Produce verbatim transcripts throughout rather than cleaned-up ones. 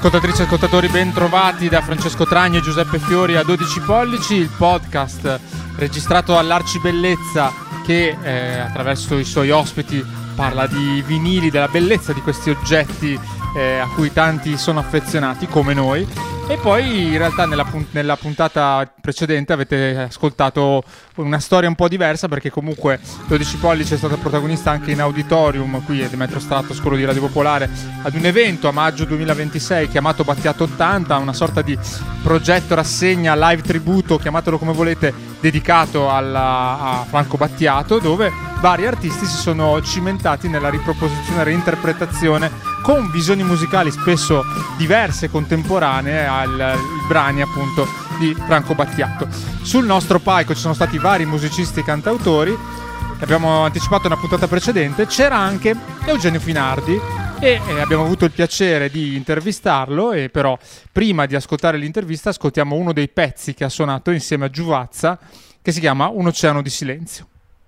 Ascoltatrici e ascoltatori, ben trovati da Francesco Tragni e Giuseppe Fiori a dodici pollici, il podcast registrato all'Arcibellezza che eh, attraverso i suoi ospiti parla di vinili, della bellezza di questi oggetti eh, a cui tanti sono affezionati come noi. E poi in realtà nella, punt- nella puntata precedente avete ascoltato una storia un po' diversa, perché comunque dodici pollici è stata protagonista anche in auditorium qui a Demetrio Stratos, quello di Radio Popolare, ad un evento a maggio duemilaventisei chiamato Battiato ottanta, una sorta di progetto rassegna live tributo, chiamatelo come volete, dedicato alla, a Franco Battiato, dove vari artisti si sono cimentati nella riproposizione e reinterpretazione con visioni musicali spesso diverse, contemporanee, ai brani appunto di Franco Battiato. Sul nostro palco ci sono stati vari musicisti e cantautori, abbiamo anticipato una puntata precedente, c'era anche Eugenio Finardi e eh, abbiamo avuto il piacere di intervistarlo, e però prima di ascoltare l'intervista ascoltiamo uno dei pezzi che ha suonato insieme a Giuvazza, che si chiama Un oceano di silenzio.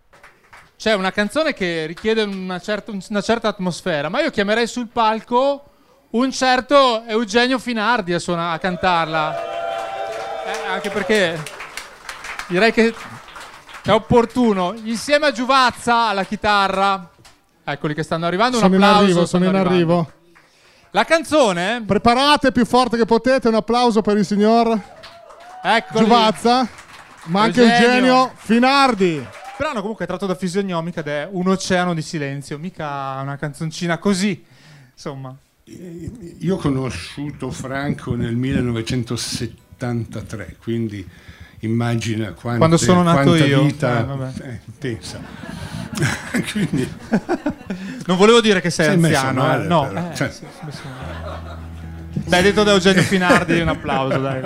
C'è una canzone che richiede una certa, una certa atmosfera, ma io chiamerei sul palco un certo Eugenio Finardi a, suona, a cantarla, eh, anche perché direi che è opportuno, insieme a Giuvazza alla chitarra. Eccoli che stanno arrivando, un sono applauso. In arrivo, sono in arrivando. arrivo. La canzone? Preparate più forte che potete, un applauso per il signor Eccoli. Giuvazza, ma anche Eugenio. Eugenio Finardi. Brano comunque tratto da Fisionomica ed è Un oceano di silenzio, mica una canzoncina così, insomma. Io ho conosciuto Franco nel millenovecentosettantatré, quindi immagina quante, quando sono nato quanta io. vita, eh, vabbè. eh, pensa. Quindi non volevo dire che sei, sei messo anziano, male, eh. No, però, eh, cioè. sì, messo male. Beh, detto da Eugenio Finardi, un applauso, dai.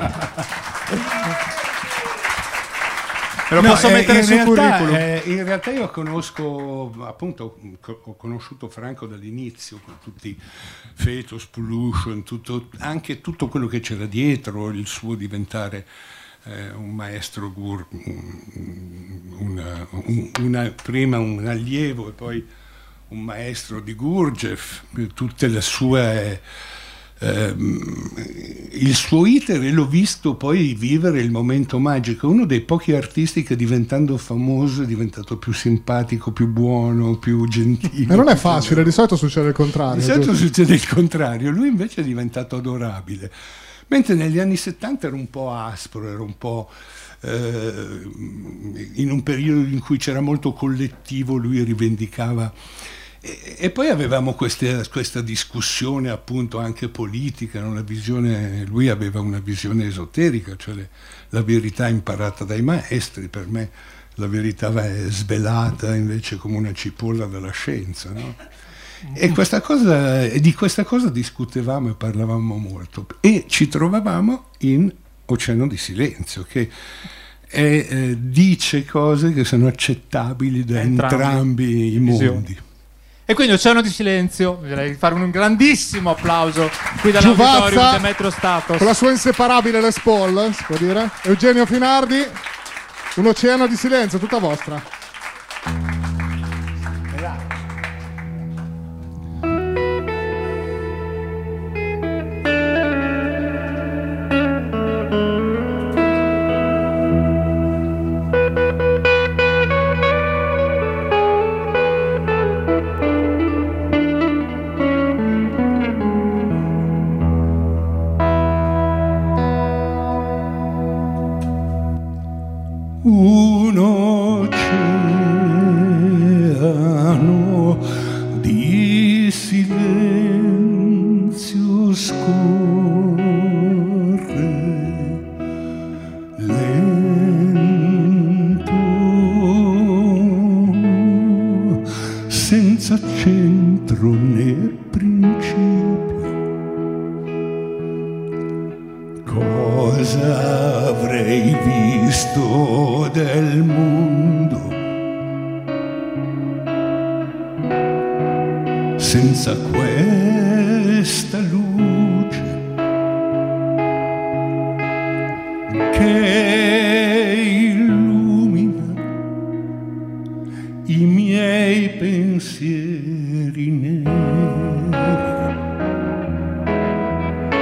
Me lo No, posso eh, mettere in sul realtà, curriculum. eh, in realtà io conosco, appunto, co- ho conosciuto Franco dall'inizio, con tutti Fetus, Pollution, tutto, anche tutto quello che c'era dietro, il suo diventare eh, un maestro gur, una, un, una, prima un allievo e poi un maestro di Gurdjieff, tutte le sue... Uh, il suo iter, e l'ho visto poi vivere il momento magico. Uno dei pochi artisti che, diventando famoso, è diventato più simpatico, più buono, più gentile. E non è facile, di solito succede il contrario. Di solito giusto? succede il contrario. Lui invece è diventato adorabile, mentre negli anni settanta era un po' aspro, era un po' eh, in un periodo in cui c'era molto collettivo, lui rivendicava. E poi avevamo queste, questa discussione appunto anche politica, no? La visione, lui aveva una visione esoterica, cioè le, la verità imparata dai maestri. Per me la verità è svelata invece come una cipolla dalla scienza, no? E questa cosa, e di questa cosa discutevamo e parlavamo molto, e ci trovavamo in Oceano di Silenzio, che è, eh, dice cose che sono accettabili da entrambi, entrambi i mondi. E quindi Oceano di Silenzio, direi di fare un grandissimo applauso qui dall'auditorium di Demetrio Stratos. Con la sua inseparabile Les Paul, si può dire. Eugenio Finardi, Un oceano di silenzio, tutta vostra. Un oceano di silenzio scorre lento, senza centro né principio. Cosa avrei visto del mondo senza questa luce che illumina i miei pensieri neri?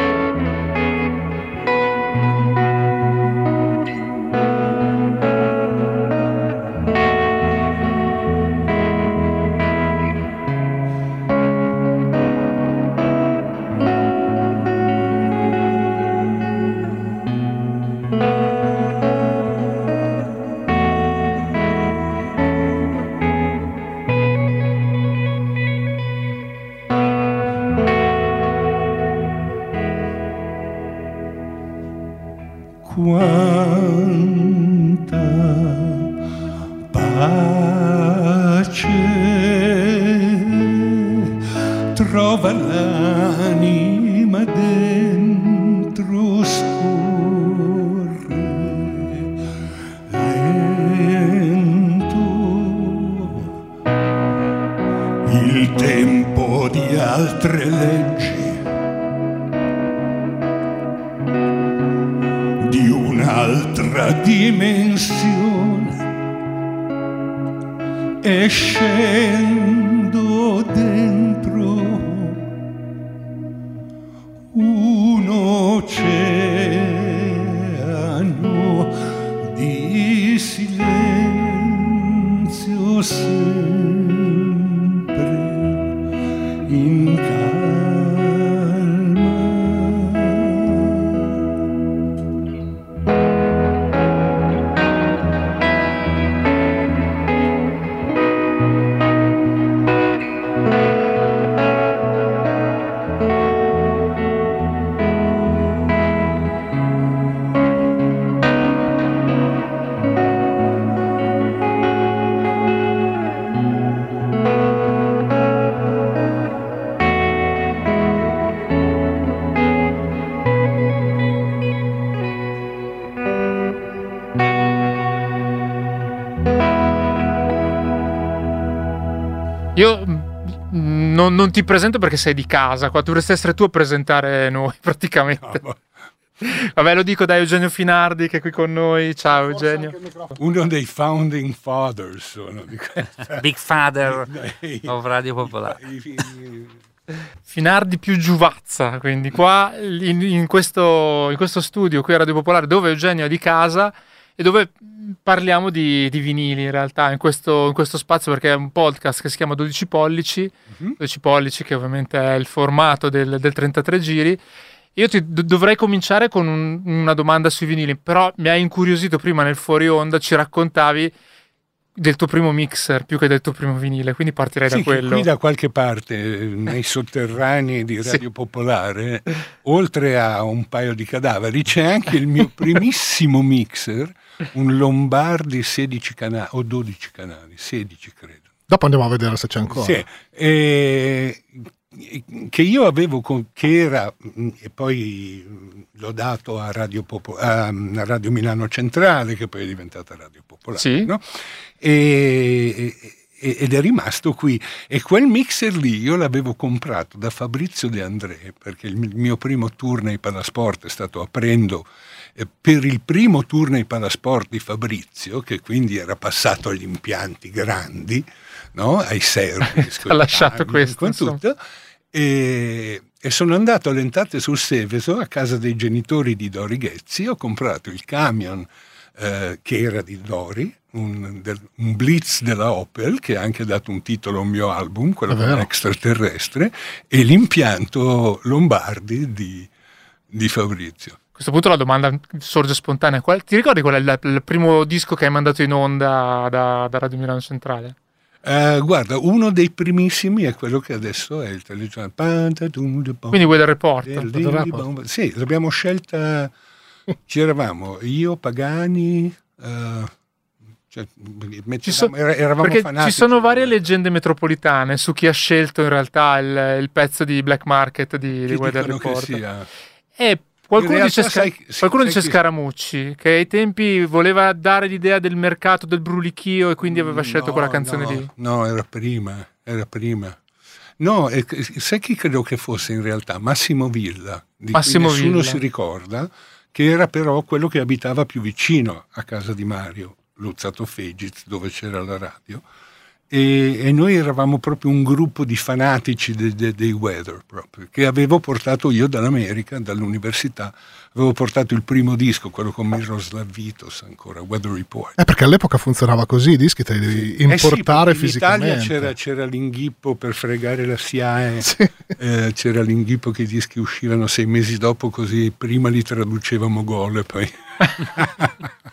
quanta pace trova l'anima dentro scorre lento il tempo di altre leggi, di un'altra dimensione, e scendo dentro un oceano di silenzio sempre in calma. Io non, non ti presento perché sei di casa, qua dovresti essere tu a presentare noi praticamente. No, Vabbè, lo dico da Eugenio Finardi che è qui con noi. Ciao Eugenio. uno dei founding fathers sono di questa. Big Father Dai. of Radio Popolare. Finardi più Giuvazza, quindi qua in, in, questo, in questo studio qui a Radio Popolare, dove Eugenio è di casa e dove parliamo di, di vinili in realtà in questo, in questo spazio, perché è un podcast che si chiama dodici pollici, Mhm. dodici pollici che ovviamente è il formato del, del trentatré giri. Io ti do- dovrei cominciare con un- una domanda sui vinili, però mi hai incuriosito prima nel fuori onda, ci raccontavi del tuo primo mixer più che del tuo primo vinile, quindi partirei Sì, da che quello. qui da qualche parte, eh, nei sotterranei di Radio Popolare, oltre a un paio di cadaveri, c'è anche il mio primissimo mixer, un Lombardi sedici canali, o dodici canali, sedici credo. Dopo andiamo a vedere se c'è ancora. Sì, eh, che io avevo, con- che era, mh, e poi mh, l'ho dato a Radio, Popo- a, a Radio Milano Centrale, che poi è diventata Radio Popolare, Sì. no? E- e- ed è rimasto qui. E quel mixer lì io l'avevo comprato da Fabrizio De André, perché il mi- il mio primo tour nei Palasport è stato aprendo eh, per il primo tour nei Palasport di Fabrizio, che quindi era passato agli impianti grandi, no? Ai servi, Ha lasciato questo, con insomma. tutto, e, e sono andato all'Entate sul Seveso, a casa dei genitori di Dori Ghezzi. Ho comprato il camion eh, che era di Dori, un, del- un Blitz della Opel, che ha anche dato un titolo a un mio album, quello È vero. extraterrestre, e l'impianto Lombardi di, di Fabrizio. A questo punto la domanda sorge spontanea. Qual- ti ricordi qual è il, il primo disco che hai mandato in onda da, da Radio Milano Centrale? Eh, guarda, uno dei primissimi è quello che adesso è il telegiornale. Quindi Weather Report. Report. Sì, l'abbiamo scelta, ci eravamo io, Pagani, eh, cioè, mettevamo- Ci so- era- eravamo perché fanatici. ci sono varie leggende metropolitane su chi ha scelto in realtà il, il pezzo di Black Market di, di Che Weather dicono che Report. sia. E qualcuno In dice, realtà Sca- sai- sì, qualcuno sai dice chi- Scaramucci, che ai tempi voleva dare l'idea del mercato del brulichio e quindi aveva scelto No, quella canzone no, lì. No, era prima, era prima. No, e- sai chi credo che fosse in realtà? Massimo Villa, di Massimo cui nessuno Villa. si ricorda, che era però quello che abitava più vicino a casa di Mario, Luzzato Fegiz, dove c'era la radio, e, e noi eravamo proprio un gruppo di fanatici de- de- dei Weather, proprio, che avevo portato io dall'America, dall'università, avevo portato il primo disco, quello con Miroslav Vitos ancora, Weather Report. Eh, perché all'epoca funzionava così, i dischi te li devi Eh sì, importare perché in Italia fisicamente. c'era, c'era l'inghippo per fregare la S I A E, Sì. eh, c'era l'inghippo che i dischi uscivano sei mesi dopo, così prima li traducevamo gol e poi...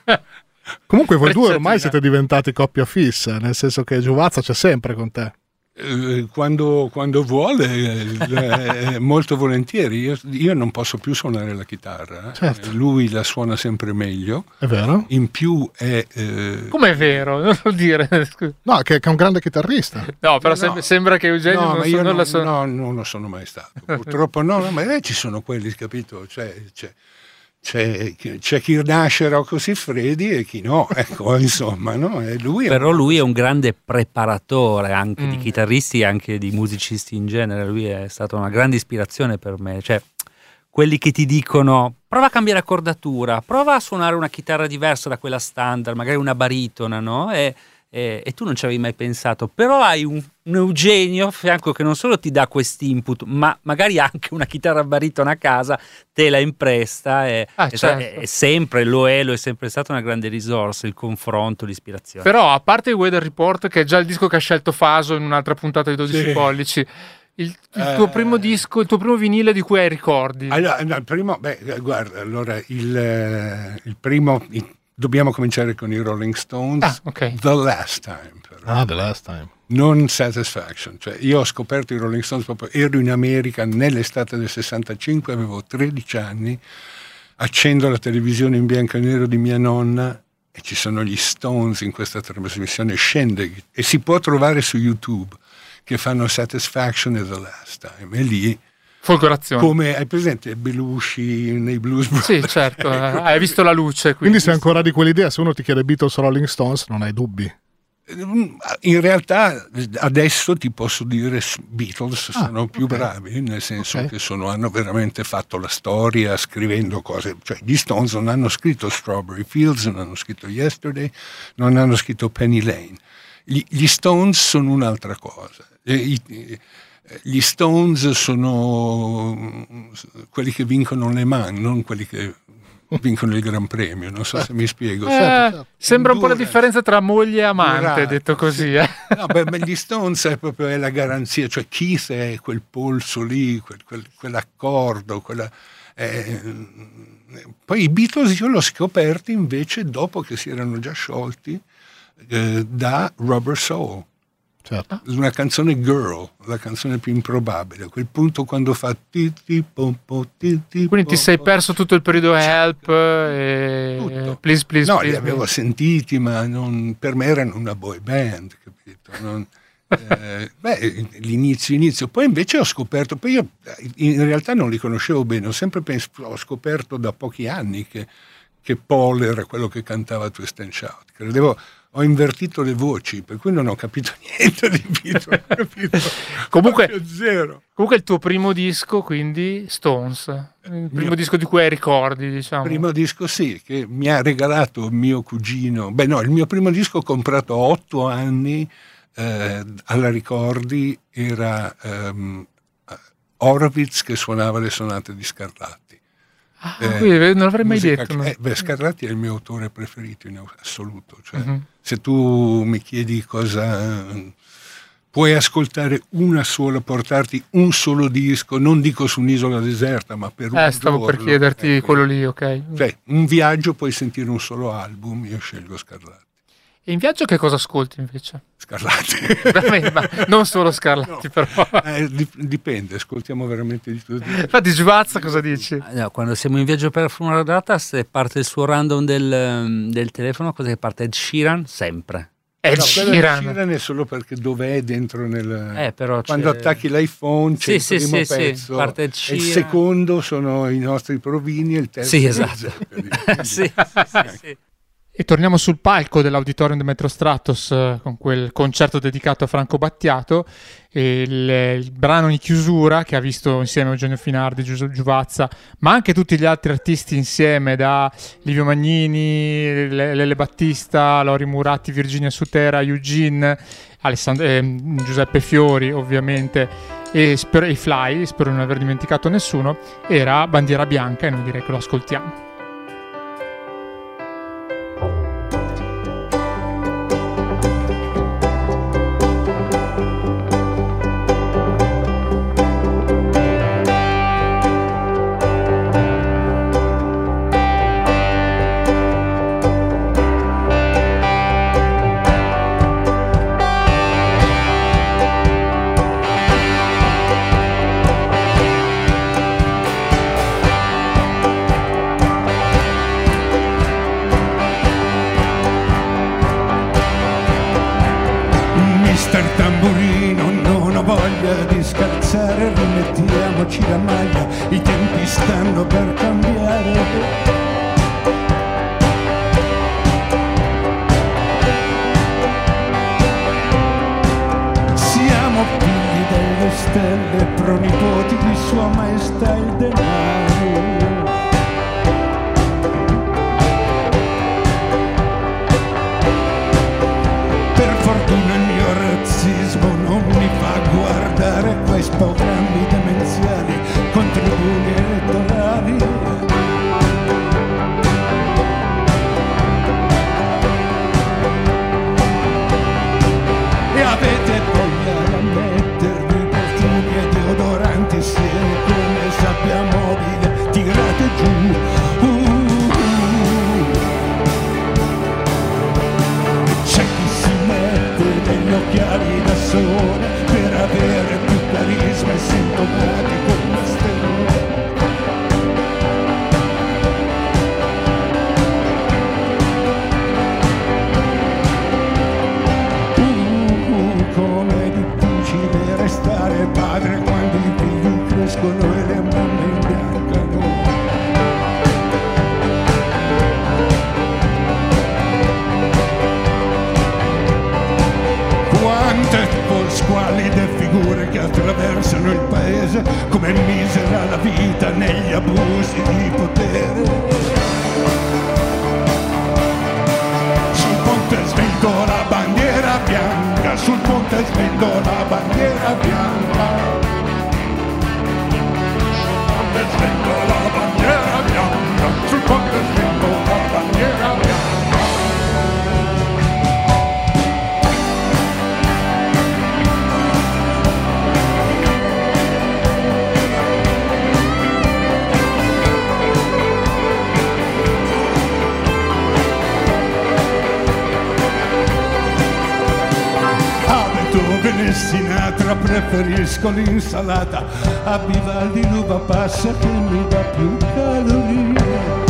Comunque voi due ormai Frecciatina. siete diventati coppia fissa, nel senso che Giuvazza c'è sempre con te. Eh, quando, quando vuole, eh, molto volentieri. Io, io non posso più suonare la chitarra, certo. Lui la suona sempre meglio. È vero? In più è... Eh... Come è vero? Non lo dire. No, che, che è un grande chitarrista. No, però no. sem- sembra che Eugenio no, non, ma so, io non non, la so. no, non lo sono mai stato. Purtroppo no, no, ma eh, ci sono quelli, capito? Cioè, c'è, c'è, c'è chi nasce Rocco Siffredi e chi no, ecco, insomma, no? E lui è Però un... lui è un grande preparatore anche Mm. di chitarristi e anche di musicisti in genere. Lui è stata una grande ispirazione per me. Cioè, quelli che ti dicono prova a cambiare accordatura, prova a suonare una chitarra diversa da quella standard, magari una baritona, no? E, e, e tu non ci avevi mai pensato, però hai un, un Eugenio a fianco che non solo ti dà questi input, ma magari anche una chitarra baritona a casa te la impresta e, Ah, e certo. è sempre, lo è, lo è sempre stata una grande risorsa, il confronto, l'ispirazione. Però, a parte il Weather Report, che è già il disco che ha scelto Faso in un'altra puntata di dodici Sì. pollici, il, il Eh. tuo primo disco, il tuo primo vinile di cui hai ricordi? Allora, no, il primo, beh, guarda, allora il, eh, il primo, il- dobbiamo cominciare con i Rolling Stones. Ah, ok. The Last Time, però. Ah, The Last Time. Non Satisfaction. Cioè, io ho scoperto i Rolling Stones proprio, ero in America nell'estate del sessantacinque, avevo tredici anni, accendo la televisione in bianco e nero di mia nonna e ci sono gli Stones in questa trasmissione, scende e si può trovare su YouTube, che fanno Satisfaction e The Last Time, e lì, Folgorazione. come hai presente Belushi nei Blues Brothers? Sì, certo, eh, hai visto la luce. Quindi, Quindi sei ancora di quell'idea, se uno ti chiede Beatles o Rolling Stones non hai dubbi. In realtà adesso ti posso dire Beatles Ah, sono più ok. bravi, nel senso Ok. che sono, hanno veramente fatto la storia scrivendo cose, cioè gli Stones non hanno scritto Strawberry Fields, non hanno scritto Yesterday, non hanno scritto Penny Lane. Gli, gli Stones sono un'altra cosa. E i- Gli Stones sono quelli che vincono Le Mans, non quelli che vincono il Gran Premio, non so se mi spiego. Eh, certo. sembra un po' la Dura- differenza tra moglie e amante, Durante, detto così. Eh. No, beh, ma gli Stones è proprio è la garanzia, cioè Keith è quel polso lì, quel, quel- quell'accordo, quella, eh, poi i Beatles io l'ho scoperti invece dopo che si erano già sciolti eh, da Rubber Soul, Certo. una canzone Girl, la canzone più improbabile, a quel punto quando fa ti ti pom po, ti ti Quindi ti pom sei po. perso tutto il periodo Help e Tutto. Please, please, No, please. li avevo sentiti, ma non, per me erano una boy band, capito? Non, eh, beh, l'inizio, inizio. Poi invece ho scoperto, poi io in realtà non li conoscevo bene, ho sempre pens- ho scoperto da pochi anni che, che Paul era quello che cantava Twist and Shout. Credevo, ho invertito le voci, per cui non ho capito niente di Beatles, capito? Comunque- Proprio zero. Comunque il tuo primo disco, quindi Stones, il primo Mio- disco di cui hai ricordi, diciamo. Primo disco sì, che mi ha regalato mio cugino. Beh no, il mio primo disco comprato a otto anni eh, alla Ricordi era ehm, Horowitz che suonava le sonate di Scarlatti. Ah, Eh, quindi non l'avrei mai musica detto. che- no? eh, beh, Scarlatti è il mio autore preferito in assoluto. Cioè, Mhm. se tu mi chiedi cosa... Puoi ascoltare una sola, portarti un solo disco, non dico su un'isola deserta, ma per un Eh, stavo per giorno, chiederti ecco. quello lì, ok. Cioè, un viaggio puoi sentire un solo album, io scelgo Scarlatti. E in viaggio che cosa ascolti invece? Scarlatti. Veramente, ma non solo Scarlatti, No. però. Eh, dip- dipende, ascoltiamo veramente di tutto. Infatti, Giuvazza, cosa dici? No, quando siamo in viaggio per Fumare Data, se parte il suo random del, del telefono, cosa che parte? Ed Sheeran? Sempre. Ed No, quello di Sheeran. Sheeran è solo perché dov'è dentro nel... Eh, però Quando c'è- attacchi l'iPhone c'è Sì, il sì, primo sì, sì, pezzo parte Ed e il Sheeran. secondo sono i nostri provini e il terzo Sì, è esatto. Zeppelin. sì, sì, sì, sì. E torniamo sul palco dell'Auditorium di Metro Stratos eh, con quel concerto dedicato a Franco Battiato e il, il brano in chiusura che ha visto insieme Eugenio Finardi, Gius- Giuvazza, ma anche tutti gli altri artisti insieme, da Livio Magnini, Le- Lele Battista, Lori Muratti, Virginia Sutera, Eugene, Alessand- eh, Giuseppe Fiori ovviamente e, spero, e i Fly, spero di non aver dimenticato nessuno, era Bandiera Bianca e noi direi che lo ascoltiamo. rimettiamoci la maglia, i tempi stanno per cambiare. Figli delle stelle, pronipoti di Sua Maestà il denaro. Per fortuna il mio razzismo non mi fa guardare quei programmi demenziali con tribuni elettorali. E avete voglia di mettervi profumi e deodoranti insieme come sabbia mobile tirate giù. Uh, uh. C'è chi si mette degli occhiali da sole per avere più carisma e sintomatico come sterone. Restare padre quando i figli crescono e le mamme imbiancano. Quante squallide figure che attraversano il paese, come misera la vita negli abusi di potere. Sul ponte svento la bandiera bianca, sul ponte svento la bandiera bianca. Sul ponte svento la bandiera bianca, sul ponte svento la bandiera bianca. Sinatra preferisco l'insalata, a Vivaldi l'uva passa che mi dà più calorie.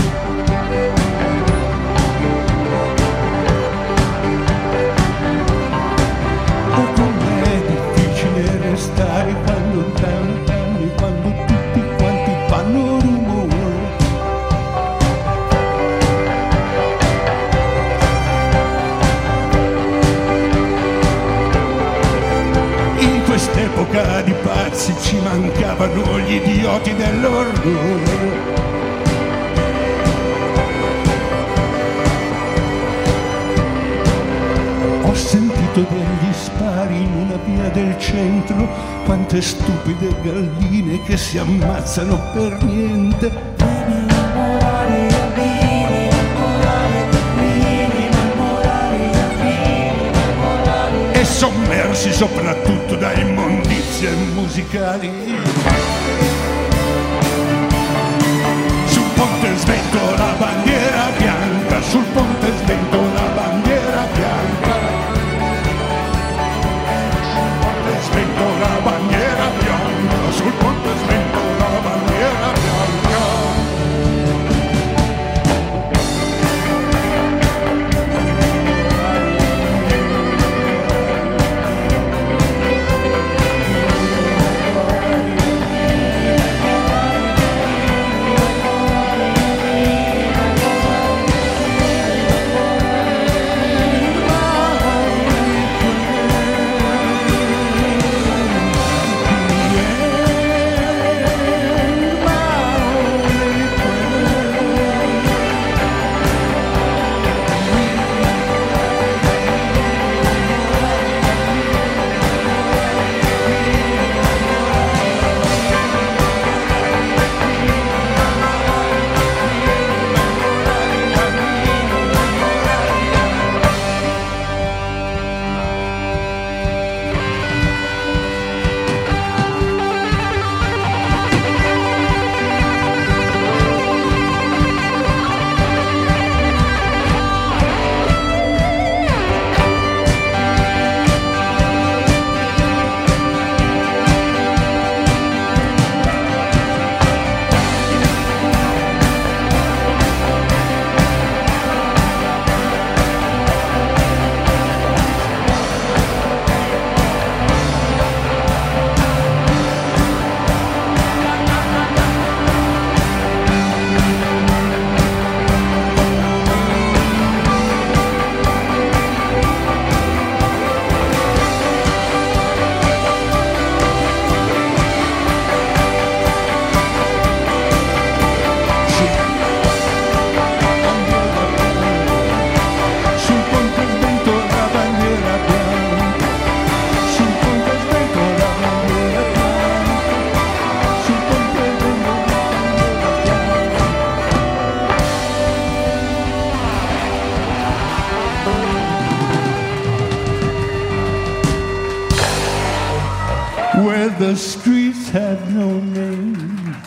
O com'è difficile restare quando cantano, quando tutti quanti fanno rumore. Quest'epoca di pazzi ci mancavano gli idioti dell'orrore. Ho sentito degli spari in una via del centro, quante stupide galline che si ammazzano per niente. E sommersi soprattutto da immondizie musicali. Sul ponte svento la bandiera bianca, sul ponte svento la bandiera bianca. Sul ponte svento la bandiera bianca, sul ponte svento la bandiera bianca. had no name.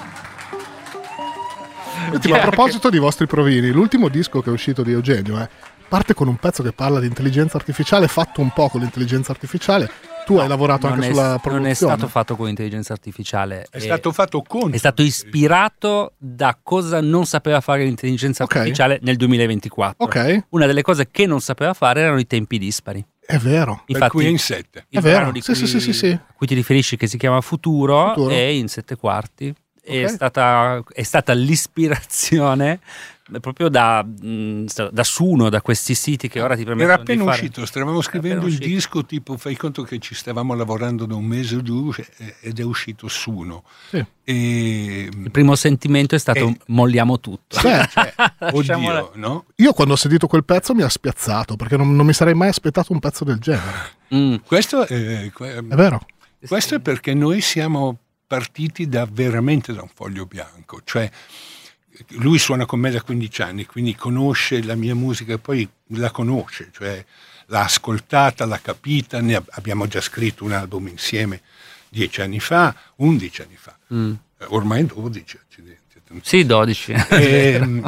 Senti, ma a proposito di vostri provini, l'ultimo disco che è uscito di Eugenio eh, parte con un pezzo che parla di intelligenza artificiale, fatto un po' con l'intelligenza artificiale. Tu hai lavorato non anche è, sulla produzione. Non è stato fatto con intelligenza artificiale. È, è stato fatto con. È stato ispirato da cosa non sapeva fare l'intelligenza okay. artificiale nel duemilaventiquattro. Ok. Una delle cose che non sapeva fare erano i tempi dispari. È vero. Per cui è in sette. È vero. Sì, sì, sì, sì, sì. A cui ti riferisci, che si chiama Futuro, Futuro. è in sette quarti. Okay. È stata, è stata l'ispirazione proprio da, da Suno, da questi siti che ora ti permettono Era appena di fare. uscito, stavamo scrivendo il disco, tipo fai conto che ci stavamo lavorando da un mese o due ed è uscito Suno. Sì. E, il primo sentimento è stato e, molliamo tutto. Cioè, cioè, oddio, no? Io quando ho sentito quel pezzo mi ha spiazzato, perché non, non mi sarei mai aspettato un pezzo del genere. Mm. Questo è, è vero. Questo è perché noi siamo partiti da veramente da un foglio bianco, cioè lui suona con me da quindici anni, quindi conosce la mia musica e poi la conosce, cioè l'ha ascoltata, l'ha capita, ne abbiamo già scritto un album insieme dieci anni fa, undici anni fa, mm. ormai dodici, accidenti. Sì, dodici. E,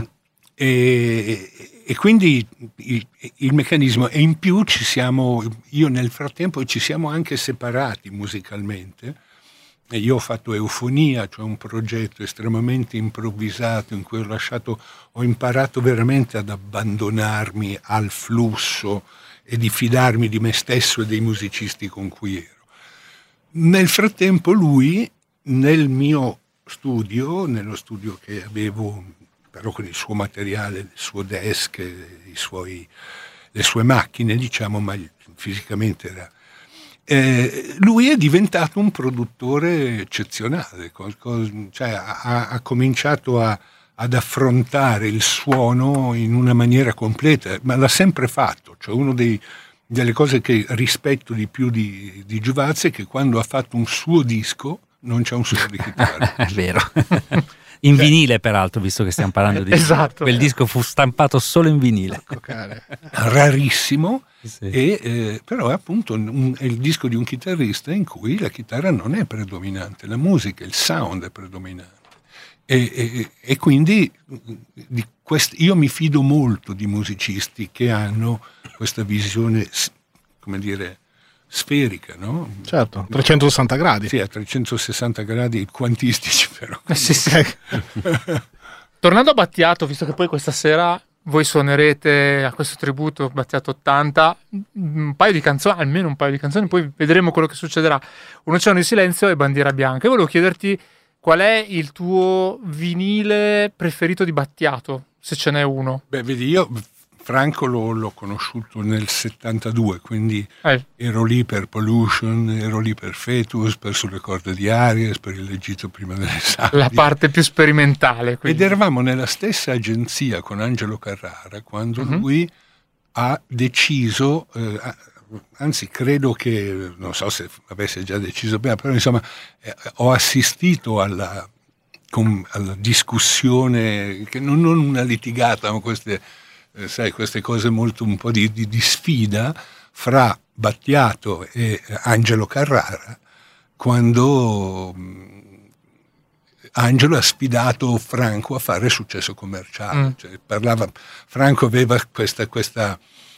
e, e quindi il, il meccanismo, e in più ci siamo, io nel frattempo ci siamo anche separati musicalmente. E io ho fatto Eufonia, cioè un progetto estremamente improvvisato in cui ho lasciato, ho imparato veramente ad abbandonarmi al flusso e di fidarmi di me stesso e dei musicisti con cui ero. Nel frattempo lui, nel mio studio, nello studio che avevo, però con il suo materiale, il suo desk, i suoi, le sue macchine, diciamo, ma fisicamente era... Eh, lui è diventato un produttore eccezionale, cioè ha, ha cominciato a, ad affrontare il suono in una maniera completa, ma l'ha sempre fatto. Cioè uno dei, delle cose che rispetto di più di, di Giuvazzi è che quando ha fatto un suo disco non c'è un suono di chitarra. È vero. In vinile, peraltro, visto che stiamo parlando di esatto. Quel disco fu stampato solo in vinile. Rarissimo, sì. e, eh, però è appunto un, è il disco di un chitarrista in cui la chitarra non è predominante, la musica, il sound è predominante. E, e, e quindi di quest, io mi fido molto di musicisti che hanno questa visione, come dire, sferica, no? Certo, trecentosessanta gradi. Sì, a trecentosessanta gradi quantistici, però. Sì, sì. Tornando a Battiato, visto che poi questa sera voi suonerete a questo tributo Battiato ottanta, un paio di canzoni, almeno un paio di canzoni, poi vedremo quello che succederà. Un oceano di silenzio e Bandiera bianca. E volevo chiederti qual è il tuo vinile preferito di Battiato, se ce n'è uno. Beh, vedi, io Franco l'ho, l'ho conosciuto nel settantadue, quindi eh. ero lì per Pollution, ero lì per Fetus, per Sulle corde di Aries, per Il leggito prima delle sabbie. La parte più sperimentale. Quindi. Ed eravamo nella stessa agenzia con Angelo Carrara quando uh-huh. lui ha deciso, eh, anzi credo che, non so se avesse già deciso prima, però insomma eh, ho assistito alla, com, alla discussione, che non, non una litigata, ma queste... Eh, sai, queste cose molto un po' di, di, di sfida fra Battiato e Angelo Carrara, quando mh, Angelo ha sfidato Franco a fare successo commerciale. Mm. Cioè, parlava, Franco aveva questa, questa...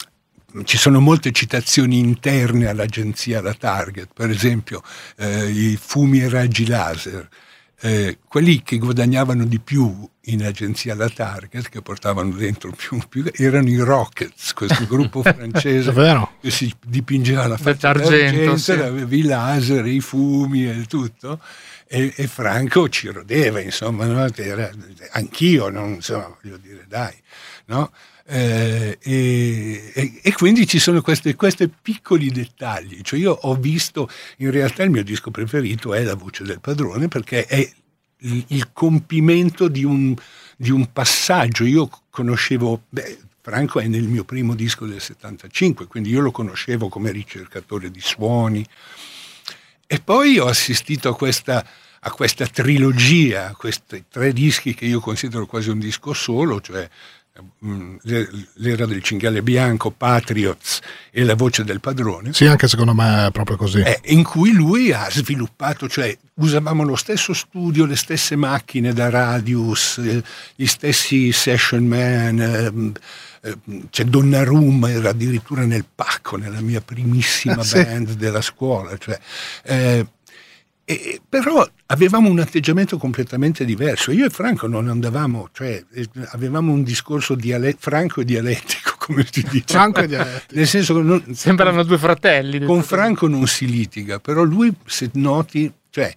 Ci sono molte citazioni interne all'agenzia, alla Target, per esempio eh, i fumi e raggi laser. Eh, quelli che guadagnavano di più in agenzia la Target, che portavano dentro più, più erano i Rockets, questo gruppo francese che si dipingeva la faccia d'argento, sì. Avevi i laser, i fumi e tutto, e, e Franco ci rodeva, insomma, no? Era, anch'io, non, insomma, voglio dire, dai, no? Eh, e, e, e quindi ci sono questi piccoli dettagli. Cioè io ho visto, in realtà il mio disco preferito è La voce del padrone, perché è il, il compimento di un, di un passaggio. Io conoscevo, beh, Franco è nel mio primo disco del settantacinque, quindi io lo conoscevo come ricercatore di suoni, e poi ho assistito a questa, a questa trilogia, a questi tre dischi che io considero quasi un disco solo, cioè l'era del cinghiale bianco, Patriots e La voce del padrone. Sì, anche secondo me è proprio così. Eh, in cui lui ha sviluppato, cioè usavamo lo stesso studio, le stesse macchine da Radius, eh, gli stessi session man, eh, eh, cioè Donnarumma era addirittura nel pacco, nella mia primissima ah, sì. band della scuola, cioè, eh, e, però avevamo un atteggiamento completamente diverso. Io e Franco non andavamo, cioè avevamo un discorso diale- franco e dialettico, come si dice. Franco e dialettico. Nel senso che non, sembrano due fratelli. Con Franco non si litiga, però lui, se noti, cioè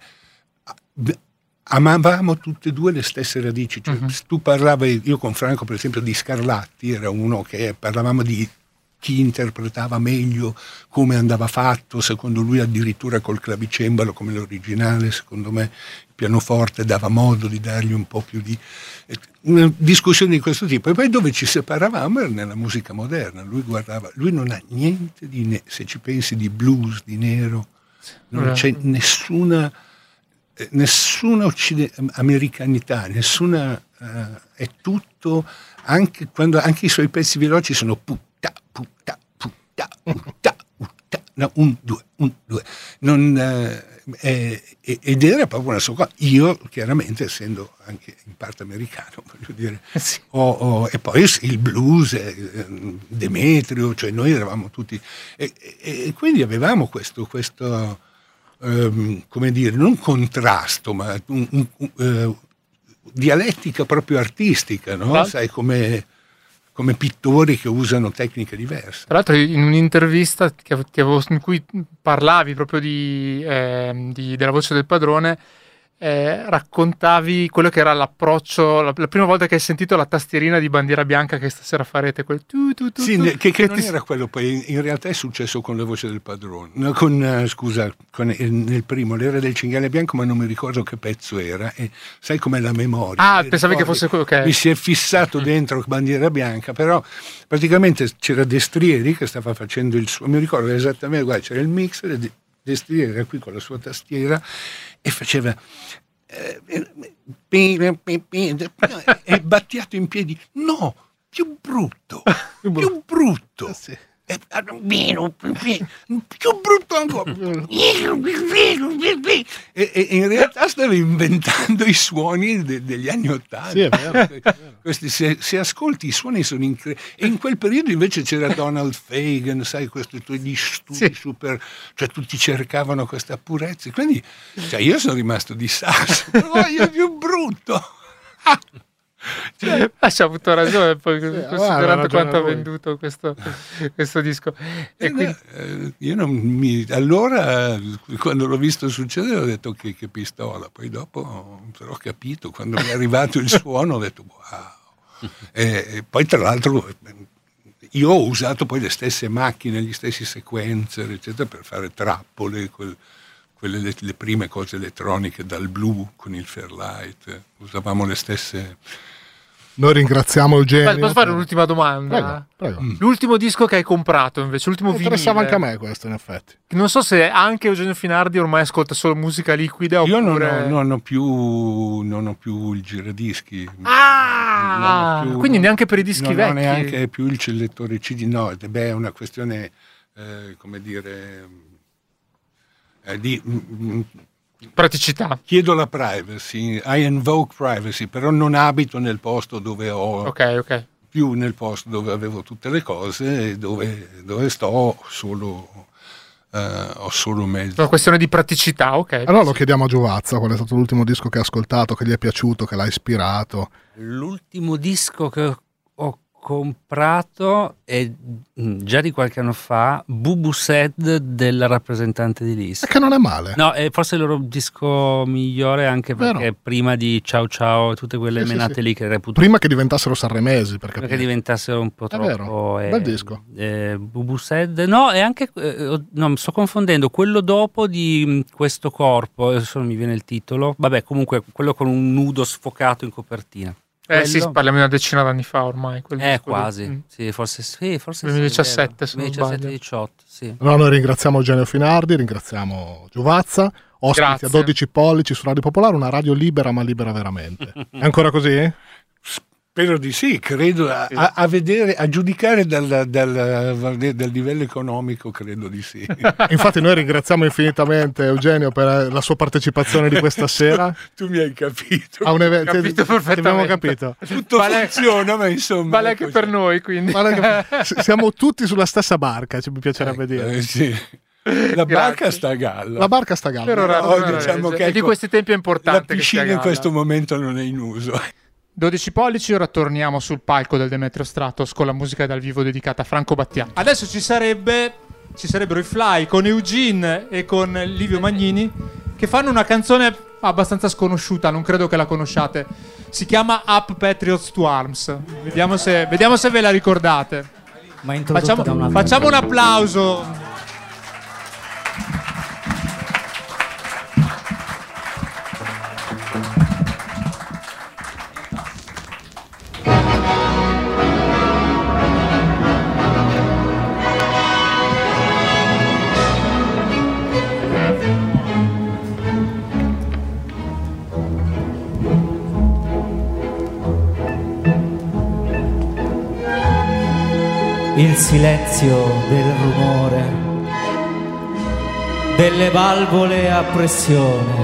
amavamo tutte e due le stesse radici. Cioè, uh-huh. Tu parlavi, io con Franco per esempio di Scarlatti, era uno che parlavamo di chi interpretava meglio, come andava fatto, secondo lui addirittura col clavicembalo come l'originale, secondo me il pianoforte dava modo di dargli un po' più di... Una discussione di questo tipo. E poi dove ci separavamo era nella musica moderna. Lui guardava, lui non ha niente di... Ne- se ci pensi di blues, di nero, non c'è nessuna... nessuna occide- americanità, nessuna... Uh, è tutto... Anche, quando, anche i suoi pezzi veloci sono putta, putta, putta, putta, putta, no, un, due, un, due. Non, eh, eh, ed era proprio una sua cosa. Io, chiaramente, essendo anche in parte americano, voglio dire, sì. ho, ho, e poi il blues, eh, Demetrio, cioè noi eravamo tutti... E, e, e quindi avevamo questo... questo um, come dire, non contrasto, ma un... un, un uh, dialettica proprio artistica, no? Tra... Sai, come, come pittori che usano tecniche diverse. Tra l'altro in un'intervista che avevo, in cui parlavi proprio di, eh, di, della voce del padrone, eh, raccontavi quello che era l'approccio, la, la prima volta che hai sentito la tastierina di Bandiera Bianca che stasera farete, quel tu tu tu, sì, tu che, che, che non ti... era quello, poi in realtà è successo con La voce del padrone, no, con, uh, scusa, con, eh, nel primo, l'era del cinghiale bianco, ma non mi ricordo che pezzo era, e sai com'è la memoria. Ah, pensavi che fosse quello che... Mi si è fissato dentro Bandiera Bianca, però praticamente c'era Destrieri che stava facendo il suo, mi ricordo esattamente, guarda, c'era il mixer, e Destrieri era qui con la sua tastiera e faceva... e battiato in piedi, no, più brutto, più brutto, eh sì. Più brutto ancora. E, e in realtà stava inventando i suoni de, degli anni Ottanta. Sì, è vero, è vero. Questi, se, se ascolti i suoni sono incredibili. E in quel periodo invece c'era Donald Fagen, sai, questi gli studi sì. super, cioè tutti cercavano questa purezza. Quindi cioè, io sono rimasto di sasso, però io più brutto. Cioè, ha avuto ragione poi, sì, considerando quanto ha venduto questo, questo disco. E eh, quindi... eh, io non mi, allora quando l'ho visto succedere ho detto che, che pistola, poi dopo però ho capito, quando mi è arrivato il suono ho detto wow. E, e poi tra l'altro io ho usato poi le stesse macchine, gli stessi sequencer eccetera per fare trappole, quel, quelle le, le prime cose elettroniche dal blu con il Fairlight, usavamo le stesse. Noi ringraziamo Eugenio. Posso fare l'ultima domanda? Prego, prego. L'ultimo disco che hai comprato invece, l'ultimo vinile. Interessava anche a me questo, in effetti. Non so se anche Eugenio Finardi ormai ascolta solo musica liquida. Io oppure... non, ho, non, ho più, non ho più il giradischi. Ah! Più, quindi neanche per i dischi non vecchi? Non ho neanche più il lettore C D, no, beh, è una questione, eh, come dire, eh, di... Mm, praticità. Chiedo la privacy, I invoke privacy, però non abito nel posto dove ho, ok, ok, più nel posto dove avevo tutte le cose, dove, dove sto solo, uh, ho solo mezzo. È una questione di praticità, ok. Allora lo chiediamo a Giovazza, qual è stato l'ultimo disco che ha ascoltato, che gli è piaciuto, che l'ha ispirato? L'ultimo disco che ho comprato è già di qualche anno fa, Bubu Sad della rappresentante di Lis. Che non è male. No, è forse il loro disco migliore, anche perché Vero. Prima di Ciao Ciao e tutte quelle sì, menate sì, sì. lì che reputo prima che diventassero sanremesi, per prima che diventassero un po' è troppo vero. eh, Bel disco. eh, Bubu Sad no, è anche eh, no, mi sto confondendo quello dopo di Questo corpo, adesso non mi viene il titolo, vabbè, comunque quello con un nudo sfocato in copertina. Eh sì, parliamo di una decina d'anni fa ormai. Eh, quasi. Di... Sì, forse sì, forse duemiladiciassette, sì, duemiladiciassette diciotto, sì. Allora noi ringraziamo Eugenio Finardi, ringraziamo Giovazza, ospiti Grazie. a dodici pollici su Radio Popolare, una radio libera ma libera veramente. È ancora così? Spero di sì, credo, a, a, a vedere, a giudicare dal, dal, dal livello economico, credo di sì. Infatti noi ringraziamo infinitamente Eugenio per la sua partecipazione di questa sera. Tu, tu mi hai capito. A un evento, capito ti, ti abbiamo capito. Tutto vale, funziona, ma insomma... Vale anche per noi, quindi. Vale che, siamo tutti sulla stessa barca, ci mi piacerebbe ecco, dire. Eh, sì. La barca sta a galla. La barca sta a galla. Per ora, no, per diciamo ora, che e ecco, di questi tempi è importante. La piscina che in questo momento non è in uso. dodici pollici, ora torniamo sul palco del Demetrio Stratos con la musica dal vivo dedicata a Franco Battiato. Adesso ci sarebbe ci sarebbero i Fly con Eugene e con Livio Magnini che fanno una canzone abbastanza sconosciuta, non credo che la conosciate. Si chiama Up Patriots to Arms. Vediamo se, vediamo se ve la ricordate. Ma facciamo, da una facciamo un applauso. Il silenzio del rumore delle valvole a pressione,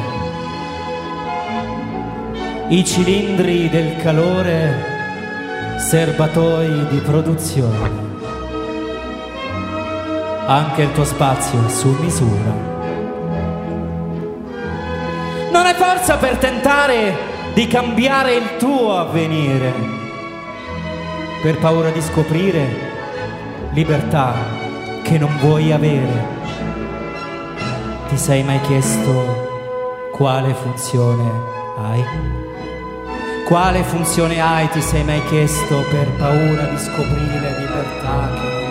i cilindri del calore, serbatoi di produzione. Anche il tuo spazio è su misura. Non hai forza per tentare di cambiare il tuo avvenire, per paura di scoprire libertà che non vuoi avere. Ti sei mai chiesto quale funzione hai? Quale funzione hai, ti sei mai chiesto, per paura di scoprire libertà che non vuoi avere?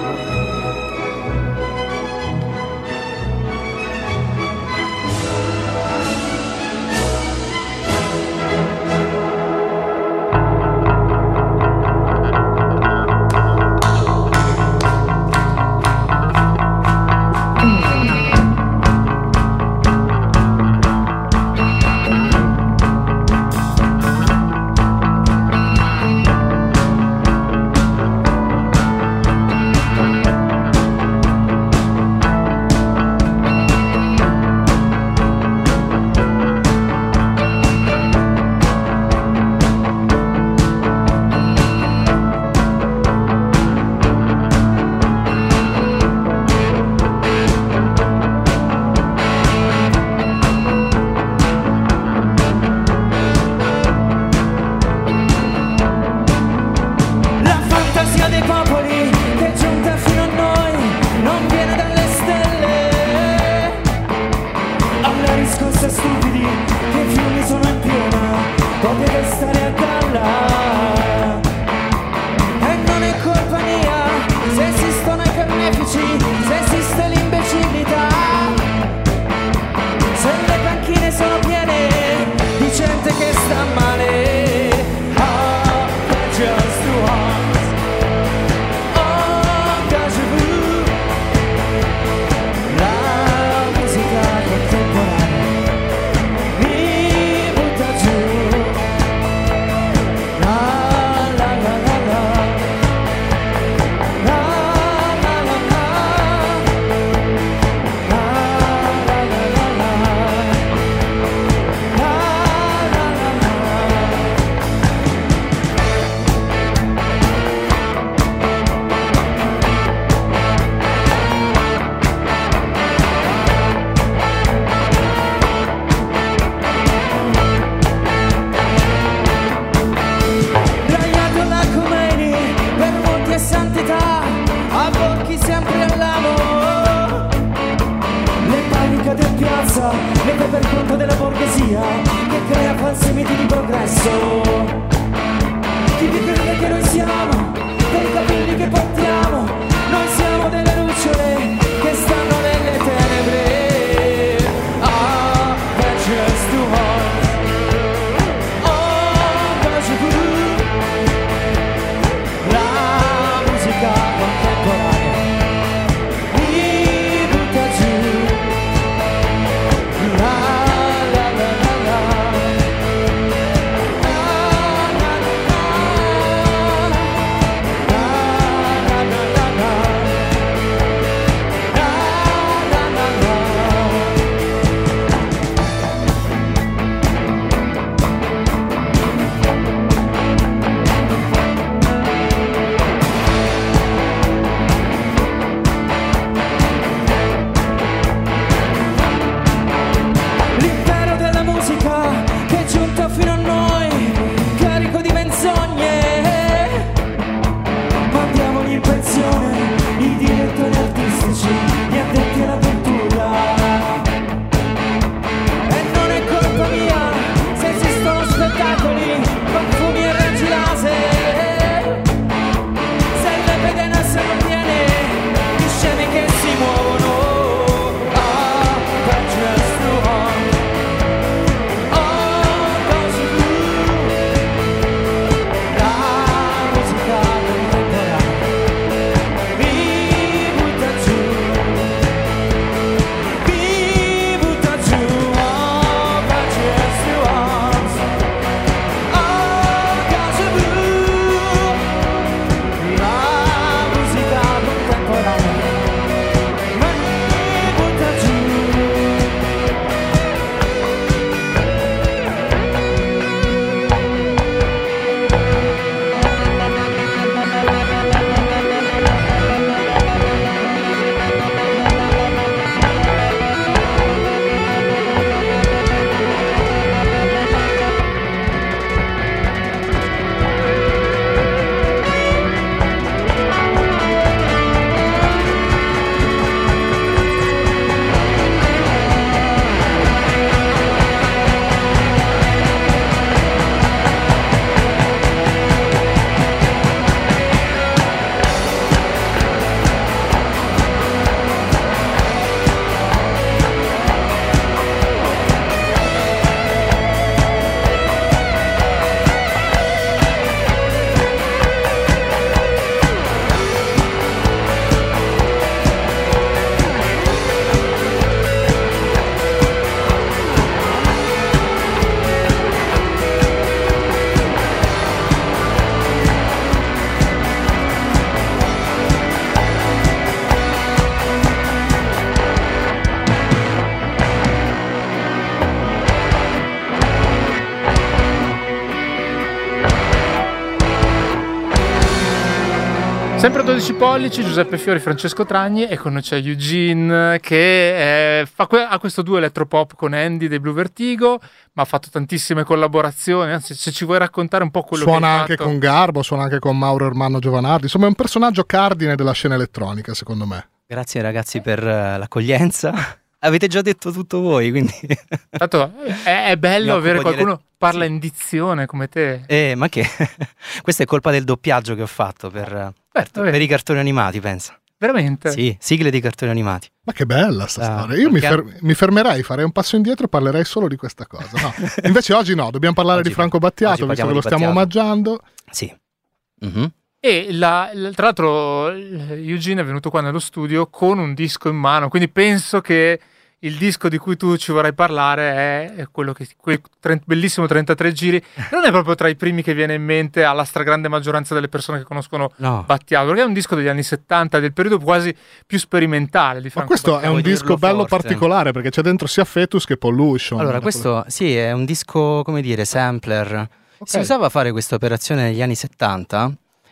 Sempre dodici pollici, Giuseppe Fiori, Francesco Tragni, e con noi c'è Eugene che eh, fa que- ha questo duo elettropop con Andy dei Blue Vertigo, ma ha fatto tantissime collaborazioni. Anzi, se ci vuoi raccontare un po' quello suona che hai anche fatto. con Garbo, suona anche con Mauro Ermanno Giovanardi, insomma è un personaggio cardine della scena elettronica, secondo me. Grazie ragazzi per uh, l'accoglienza. Avete già detto tutto voi, quindi Tanto è, è bello Mi avere occupo di qualcuno ele- parla sì. in dizione come te. eh, ma che questa è colpa del doppiaggio che ho fatto per, per, vabbè. per i cartoni animati, pensa. Veramente? Sì, sigle di cartoni animati. Ma che bella sta Ah, storia. Io mi, perché- fer- mi fermerei, farei un passo indietro e parlerei solo di questa cosa. No. Invece oggi no, dobbiamo parlare Oggi di Franco no. Battiato, Oggi visto che parliamo lo di stiamo Battiato. omaggiando. Sì. Mhm. E la, la- tra l'altro Eugene è venuto qua nello studio con un disco in mano, quindi penso che il disco di cui tu ci vorrai parlare è quello che quel tre- bellissimo trentatré giri. Non è proprio tra i primi che viene in mente alla stragrande maggioranza delle persone che conoscono No. Battiato, perché è un disco degli anni settanta, del periodo quasi più sperimentale di Ma Franco questo è Battiato. un Vuoi disco dirlo bello forte? particolare perché c'è dentro sia Fetus che Pollution. Allora, Da questo sì, è un disco, come dire, sampler. Ok. Si usava fare questa operazione negli anni settanta,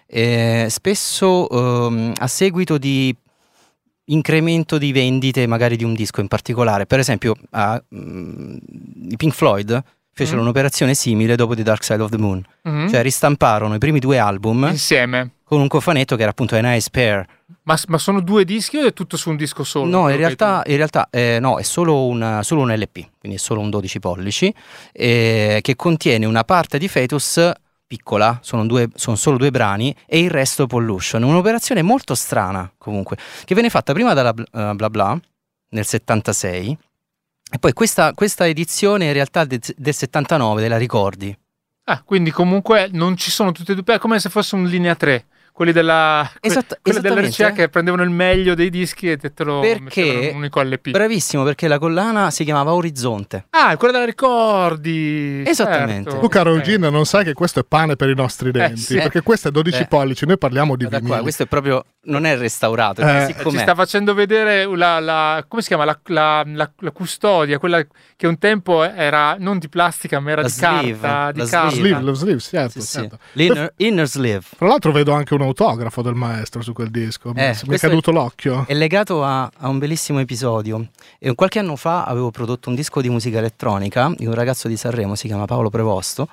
eh, spesso ehm, a seguito di incremento di vendite magari di un disco in particolare. Per esempio, a, mm, i Pink Floyd fecero Mm. un'operazione simile dopo The Dark Side of the Moon. Mhm. Cioè ristamparono i primi due album Insieme. con un cofanetto che era appunto A Nice Pair. Ma, ma sono due dischi o è tutto su un disco solo? No, in Quello che realtà, tu- in realtà eh, no, è solo un, solo un L P, quindi è solo un dodici pollici, eh, che contiene una parte di Fetus piccola, sono, due, sono solo due brani, e il resto Pollution. Un'operazione molto strana, comunque, che venne fatta prima dalla uh, Bla Bla, nel settantasei, e poi questa, questa edizione in realtà de- del settantanove, te la ricordi? Ah, quindi comunque non ci sono tutti e due, è come se fosse un linea tre, quelli della que- Esatta- quelli dell'R C A esattamente. che prendevano il meglio dei dischi e te lo mettevano Perché, in un unico L P. bravissimo, perché la collana si chiamava Orizzonte. Ah, quella della ricordi. Esattamente. certo. Tu, caro Ok. Eugene, non sai che questo è pane per i nostri denti, sì. perché questo è dodici Eh. pollici, noi parliamo di Guarda qua, vinili. questo è proprio, non è restaurato, è Eh, così Ci com'è. sta facendo vedere la, la- come si chiama la, la- la- la custodia, quella che un tempo era non di plastica ma era La di sleeve, carta, di la carta. Sleeve, lo sleeve, certo, Sì, sì. certo. L'inner, inner sleeve. Tra l'altro vedo anche un autografo del maestro su quel disco, mi Eh, mi è questo caduto l'occhio. È legato a, a un bellissimo episodio. E qualche anno fa avevo prodotto un disco di musica elettronica di un ragazzo di Sanremo, si chiama Paolo Prevosto,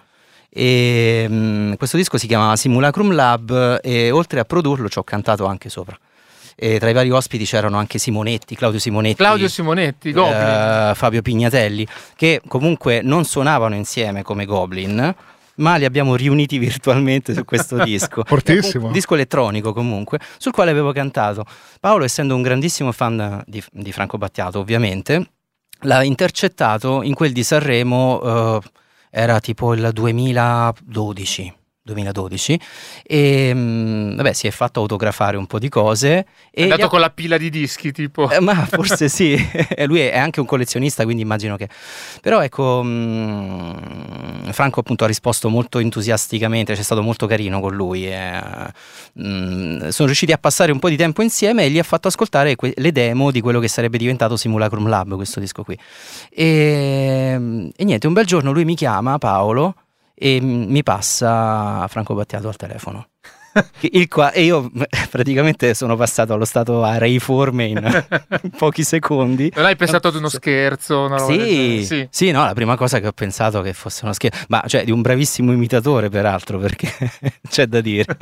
e mh, questo disco si chiamava Simulacrum Lab, e oltre a produrlo ci ho cantato anche sopra. E tra i vari ospiti c'erano anche Simonetti, Claudio Simonetti, Claudio Simonetti, Goblin. eh, Fabio Pignatelli, che comunque non suonavano insieme come Goblin, ma li abbiamo riuniti virtualmente su questo disco. Fortissimo. Un disco elettronico comunque, sul quale avevo cantato. Paolo, essendo un grandissimo fan di, di Franco Battiato, ovviamente, l'ha intercettato in quel di Sanremo, eh, era tipo il duemiladodici. duemiladodici e mh, vabbè, si è fatto autografare un po' di cose È e andato gli ha- con la pila di dischi tipo. eh, ma forse sì. E lui è anche un collezionista, quindi immagino che, però ecco, mh, Franco appunto ha risposto molto entusiasticamente, c'è stato molto carino con lui e, mh, sono riusciti a passare un po' di tempo insieme e gli ha fatto ascoltare que- le demo di quello che sarebbe diventato Simulacrum Lab, questo disco qui, e, e niente, un bel giorno lui mi chiama, Paolo, e mi passa Franco Battiato al telefono. Il qua, e io praticamente sono passato allo stato areiforme in, in pochi secondi. Non hai pensato ad uno scherzo? Una roba del genere? Sì, sì. sì, no, la prima cosa che ho pensato che fosse uno scherzo, ma cioè di un bravissimo imitatore peraltro, perché c'è da dire.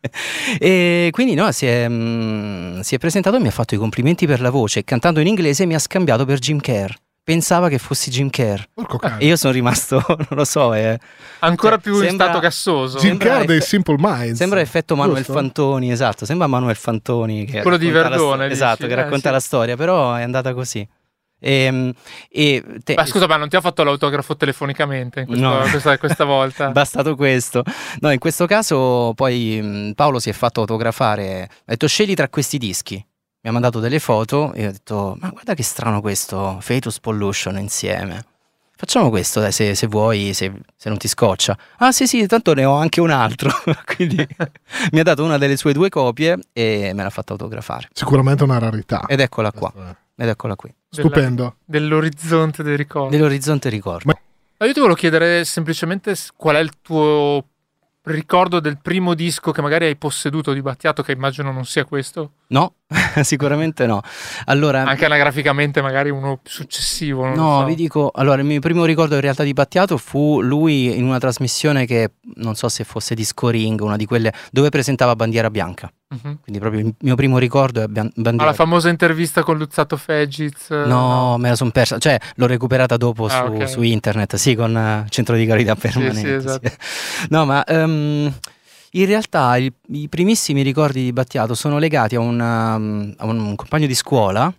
E quindi no, si è, mm, si è presentato e mi ha fatto i complimenti per la voce, cantando in inglese mi ha scambiato per Jim Kerr. Pensava che fossi Jim Kerr. Porco cane. E io sono rimasto, non lo so, eh, Ancora Cioè, più in sembra- stato gassoso. Jim sembra Kerr dei eff- Simple Minds. sembra effetto Manuel Giusto? Fantoni, esatto, sembra Manuel Fantoni che Quello di racconta la Verdone, sto- dici? esatto, che Eh, racconta sì. la storia, però è andata così. E, e te- Ma scusa, ma non ti ha fatto l'autografo telefonicamente in questo- No. questa, questa volta? bastato questo. No, in questo caso poi mh, Paolo si è fatto autografare, ha detto scegli tra questi dischi. Mi ha mandato delle foto e ho detto ma guarda che strano questo, Fetus Pollution insieme. Facciamo questo, dai, se, se vuoi, se, se non ti scoccia. Ah sì sì, tanto ne ho anche un altro. Quindi mi ha dato una delle sue due copie e me l'ha fatta autografare. Sicuramente una rarità. Ed eccola qua, Questo è ed eccola qui. Stupendo. Dell'orizzonte dei ricordi. Dell'orizzonte ricordo. Ma- Ma io ti volevo chiedere semplicemente s- qual è il tuo ricordo del primo disco che magari hai posseduto di Battiato, che immagino non sia questo? No, sicuramente no. Allora, anche anagraficamente magari uno successivo, non no, lo so. vi dico, allora il mio primo ricordo in realtà di Battiato fu lui in una trasmissione che non so se fosse Disco Ring, una di quelle dove presentava Bandiera Bianca. Uh-huh. Quindi proprio il mio primo ricordo è Ban- Bandiera. Ah, la famosa intervista con Luzzatto Fegiz. No, no, me la sono persa, cioè l'ho recuperata dopo ah, su, okay. su internet, sì, con uh, centro di gravità permanente. Sì, sì, esatto. Sì. No, ma um, in realtà il, i primissimi ricordi di Battiato sono legati a, una, a un, un compagno di scuola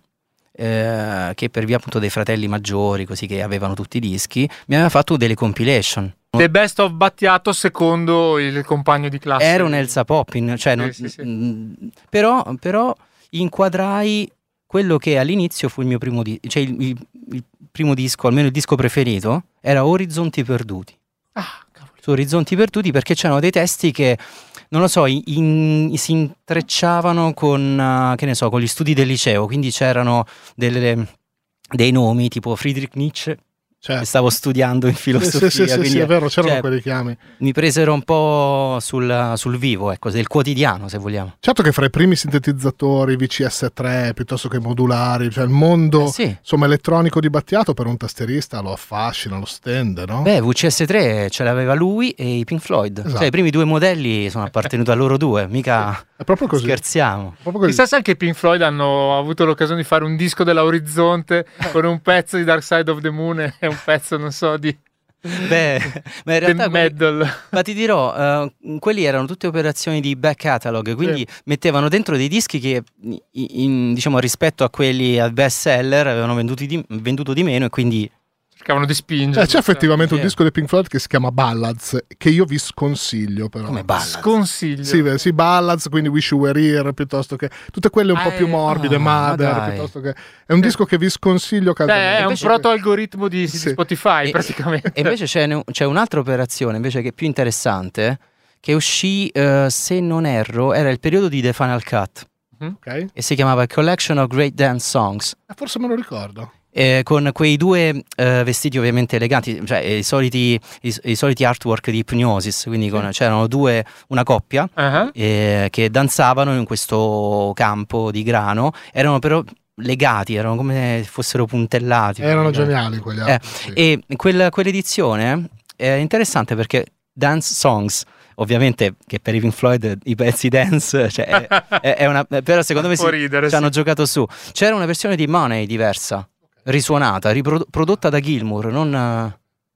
eh, che per via appunto dei fratelli maggiori, così che avevano tutti i dischi, mi aveva fatto delle compilation. The Best of Battiato secondo il compagno di classe. Ero Elsa Poppin, cioè sì, non, sì, sì. mh, però, però inquadrai quello che all'inizio fu il mio primo disco, cioè il, il, il primo disco, almeno il disco preferito, era Orizzonti Perduti. Ah, cavolo. Su Orizzonti Perduti, perché c'erano dei testi che, non lo so, in, in, si intrecciavano con, uh, che ne so, con gli studi del liceo, quindi c'erano delle, dei nomi tipo Friedrich Nietzsche, Certo. che stavo studiando in filosofia. Sì, sì, sì, quindi, sì, è vero, c'erano cioè, quei richiami. mi presero un po' sul, sul vivo, ecco, del quotidiano, se vogliamo. Certo che fra i primi sintetizzatori V C S tre piuttosto che modulari, cioè il mondo Eh sì. insomma elettronico di Battiato per un tastierista lo affascina, lo stende, no? Beh, V C S tre ce l'aveva lui e i Pink Floyd. Esatto. Cioè i primi due modelli sono appartenuti a loro due, mica È proprio così. scherziamo. Proprio così. Chissà se anche i Pink Floyd hanno avuto l'occasione di fare un disco della Orizzonte con un pezzo di Dark Side of the Moon e un pezzo, non so, di Beh, ma in The realtà quelli- Medal. ma ti dirò, uh, quelli erano tutte operazioni di back catalog, quindi mettevano dentro dei dischi che, in, in- diciamo, rispetto a quelli al best seller, avevano venduti di- venduto di meno e quindi... Cercavano di spingere. Eh, c'è effettivamente un Sì. disco dei Pink Floyd che si chiama Ballads, che io vi sconsiglio però. Come Ballads? Sconsiglio. Sì, beh, sì, Ballads, quindi Wish You Were Here, piuttosto che tutte quelle un Ah, po' più eh, morbide, ah, ma Mother, dai. piuttosto che è un disco che vi sconsiglio Cioè, caldamente. è un Invece- proto-algoritmo di, di Sì. Spotify, E- praticamente. E invece c'è, ne- c'è un'altra operazione invece che è più interessante, che uscì, eh, se non erro, era il periodo di The Final Cut Ok? e si chiamava Collection of Great Dance Songs. Eh, forse me lo ricordo. Eh, con quei due eh, vestiti ovviamente eleganti, cioè i soliti, i, i soliti artwork di Hipnosis, quindi con- c'erano due, una coppia Ah, eh, che danzavano in questo campo di grano, erano però legati, erano come se fossero puntellati. Erano geniali quegli Eh, altri. sì. E quel- quell'edizione è interessante perché Dance Songs, ovviamente che per i Pink Floyd i pezzi dance, cioè è, è- è una, però secondo me Può si, ridere, ci hanno sì. giocato su. C'era una versione di Money diversa, risuonata, riprodotta da Gilmour, non, eh,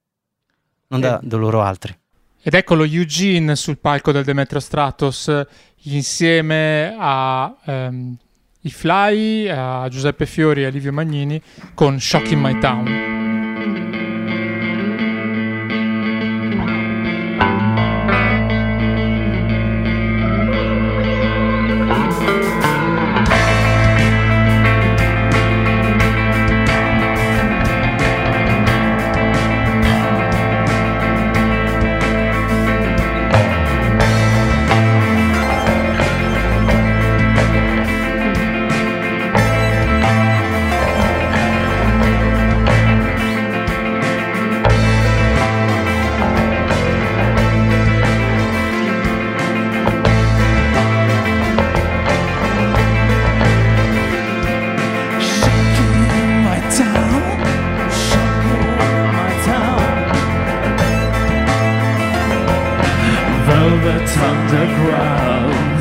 non da, da loro altri. Ed eccolo Eugene sul palco del Demetrio Stratos insieme a ehm, i Fly, a Giuseppe Fiori e a Livio Magnini con Shock in My Town. Velvet Underground.